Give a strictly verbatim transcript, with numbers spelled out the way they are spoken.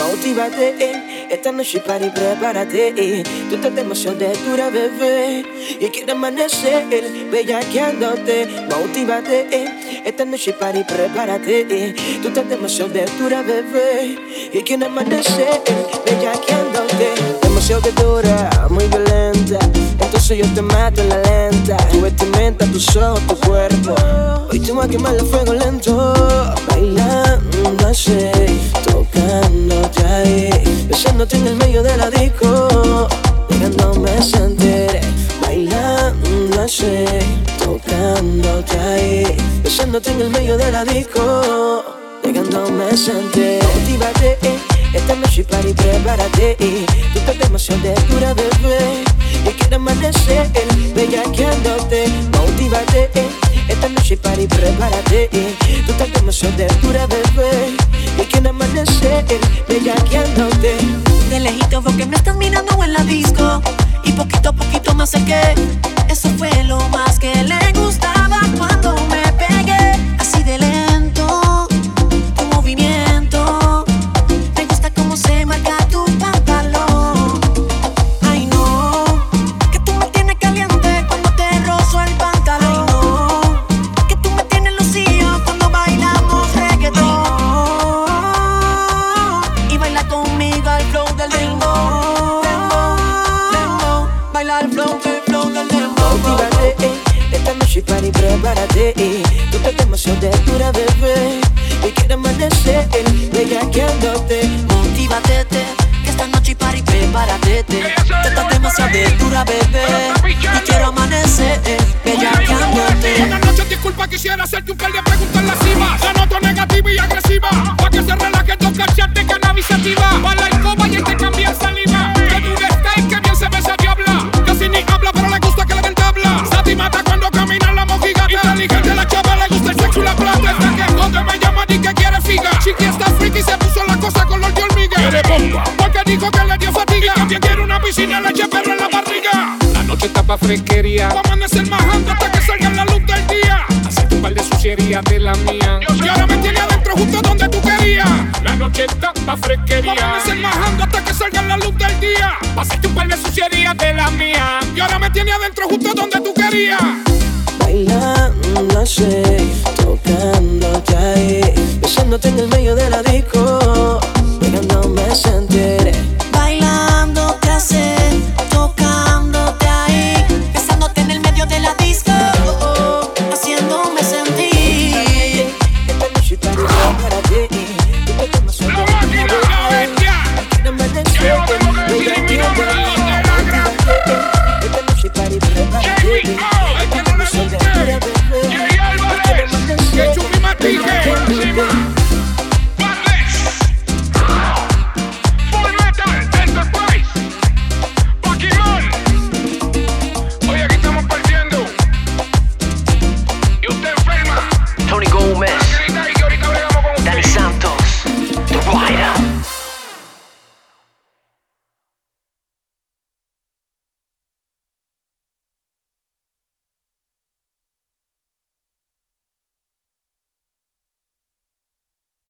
motívate, eh. Esta noche party, prepárate, eh. Tú estás demasiado dura, bebé, y quiero amanecer bellaqueándote. Motívate, eh. Esta noche party, prepárate, eh. Tú estás demasiado dura, bebé, y quiero amanecer bellaqueándote. Demasiado dura, muy violenta, entonces yo te mato en la lenta. Tu vestimenta, tus ojos, tu cuerpo, hoy te voy a quemar el fuego lento. Bailando así, tocándote ahí, besándote en el medio de la disco, dejándome sentir. Bailando así, tocándote ahí, besándote en el medio de la disco, dejándome sentir. Motívate, eh. Esta noche party, prepárate, eh. Tú estás demasiado dura, bebé, y quiero amanecer bellaqueándote. Motívate, eh. Esta noche party, prepárate, eh. Tú estás demasiado dura, bebé, y quiero amanecer bellaqueándote. De lejito veo que me estás mirando en la disco, y poquito a poquito me acerqué. Eso fue lo más que le gustaba cuando me pegué. Así de lento, tu movimiento, me gusta cómo se marca tu pantalón. Ay no, que tú me tienes caliente cuando te rozo el pantalón. Ay no, que tú me tienes lucido cuando bailamos reggaetón. Y baila conmigo al flow del dembow, dembow, dembow. Baila al flow del flow del dembow. Motívate, eh. Esta noche party, prepárate, eh. Tú estás demasiado dura, bebé, y quiero amanecer bellaqueándote. Motívate, te, que esta noche party, prepárate, te. Tú estás demasiado dura, bebé, y quiero amanecer bellaqueándote. Buenas noches, disculpa, quisiera hacerte un par de preguntas lascivas. La noto negativa y agresiva, pa' que se relaje dos cachas de cannabis sativa. Pa' la alcoba y este cambia saliva. Que tú estás y que bien se besa y habla. Casi ni habla, pero le gusta que le den tabla. Sati mata cuando camina la mojigata. Inteligente la chava, le gusta el sexo y la plata. Esta que donde me llama y que quiere figa. Chiqui está friki y se puso la cosa color de hormiga. Quiere bomba, porque dijo que le dio fatiga. Y también quiere una piscina, le eche perro en la barriga. La noche está pa' fresquería, pa' amanecer majando hasta que salga la luz del día. Hacerte un par de sucierías de la mía, y ahora me tiene adentro justo donde tú querías. La noche está pa' fresquería, pa' amanecer majando hasta que salga la luz del día. Hacerte un par de sucierías de la mía, y ahora me tiene adentro justo donde tú querías. Bailando así, tocándote ahí, besándote en el medio de la disco,